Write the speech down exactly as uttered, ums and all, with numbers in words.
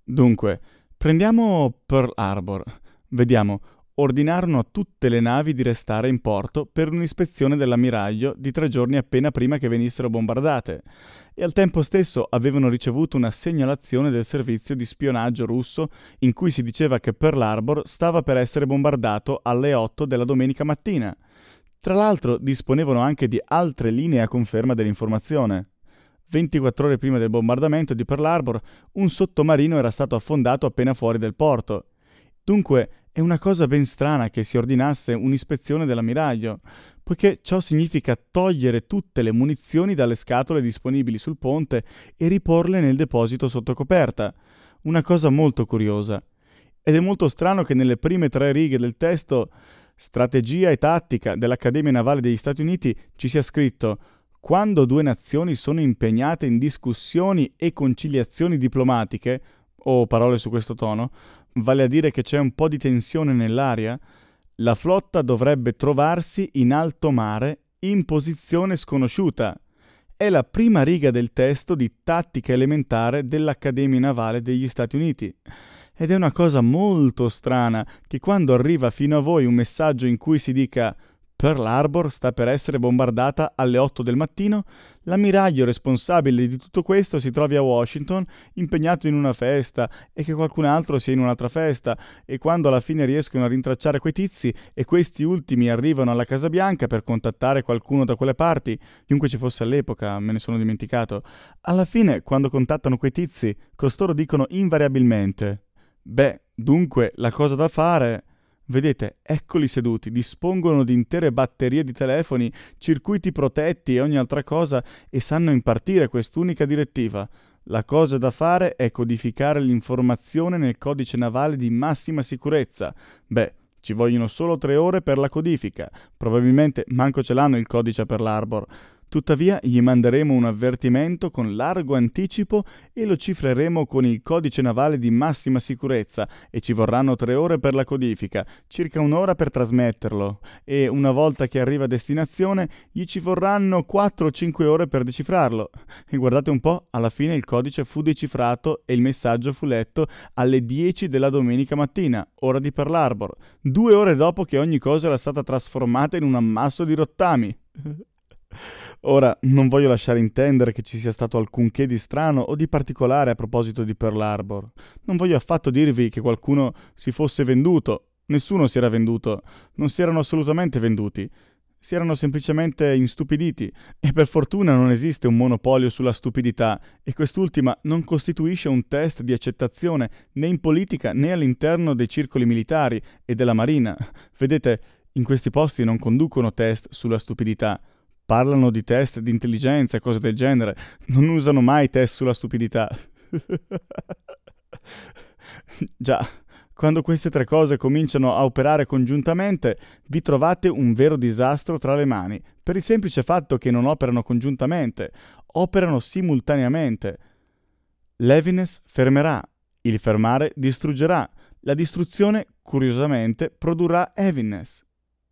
Dunque, prendiamo Pearl Harbor. Vediamo, ordinarono a tutte le navi di restare in porto per un'ispezione dell'ammiraglio di tre giorni appena prima che venissero bombardate, e al tempo stesso avevano ricevuto una segnalazione del servizio di spionaggio russo in cui si diceva che Pearl Harbor stava per essere bombardato alle otto della domenica mattina. Tra l'altro disponevano anche di altre linee a conferma dell'informazione. ventiquattro ore prima del bombardamento di Pearl Harbor, un sottomarino era stato affondato appena fuori del porto. Dunque è una cosa ben strana che si ordinasse un'ispezione dell'ammiraglio, poiché ciò significa togliere tutte le munizioni dalle scatole disponibili sul ponte e riporle nel deposito sotto coperta. Una cosa molto curiosa. Ed è molto strano che nelle prime tre righe del testo Strategia e tattica dell'Accademia Navale degli Stati Uniti ci sia scritto: quando due nazioni sono impegnate in discussioni e conciliazioni diplomatiche, o parole su questo tono, vale a dire che c'è un po' di tensione nell'aria, la flotta dovrebbe trovarsi in alto mare in posizione sconosciuta. È la prima riga del testo di tattica elementare dell'Accademia Navale degli Stati Uniti. Ed è una cosa molto strana che quando arriva fino a voi un messaggio in cui si dica Pearl Harbor sta per essere bombardata alle otto del mattino, l'ammiraglio responsabile di tutto questo si trovi a Washington impegnato in una festa e che qualcun altro sia in un'altra festa, e quando alla fine riescono a rintracciare quei tizi e questi ultimi arrivano alla Casa Bianca per contattare qualcuno da quelle parti, chiunque ci fosse all'epoca, me ne sono dimenticato, alla fine quando contattano quei tizi costoro dicono invariabilmente: beh, dunque la cosa da fare... Vedete, eccoli seduti, dispongono di intere batterie di telefoni, circuiti protetti e ogni altra cosa e sanno impartire quest'unica direttiva. La cosa da fare è codificare l'informazione nel codice navale di massima sicurezza. Beh, ci vogliono solo tre ore per la codifica. Probabilmente manco ce l'hanno il codice per l'Arbor. Tuttavia gli manderemo un avvertimento con largo anticipo e lo cifreremo con il codice navale di massima sicurezza e ci vorranno tre ore per la codifica, circa un'ora per trasmetterlo, e una volta che arriva a destinazione gli ci vorranno quattro o cinque ore per decifrarlo. E guardate un po', alla fine il codice fu decifrato e il messaggio fu letto alle dieci della domenica mattina, ora di Pearl Harbor, due ore dopo che ogni cosa era stata trasformata in un ammasso di rottami. Ora, non voglio lasciare intendere che ci sia stato alcunché di strano o di particolare a proposito di Pearl Harbor. Non voglio affatto dirvi che qualcuno si fosse venduto. Nessuno si era venduto. Non si erano assolutamente venduti. Si erano semplicemente instupiditi. E per fortuna non esiste un monopolio sulla stupidità, e quest'ultima non costituisce un test di accettazione né in politica né all'interno dei circoli militari e della marina. Vedete, in questi posti non conducono test sulla stupidità. Parlano di test di intelligenza e cose del genere. Non usano mai test sulla stupidità. Già, quando queste tre cose cominciano a operare congiuntamente, vi trovate un vero disastro tra le mani, per il semplice fatto che non operano congiuntamente, operano simultaneamente. L'heaviness fermerà, il fermare distruggerà, la distruzione, curiosamente, produrrà heaviness.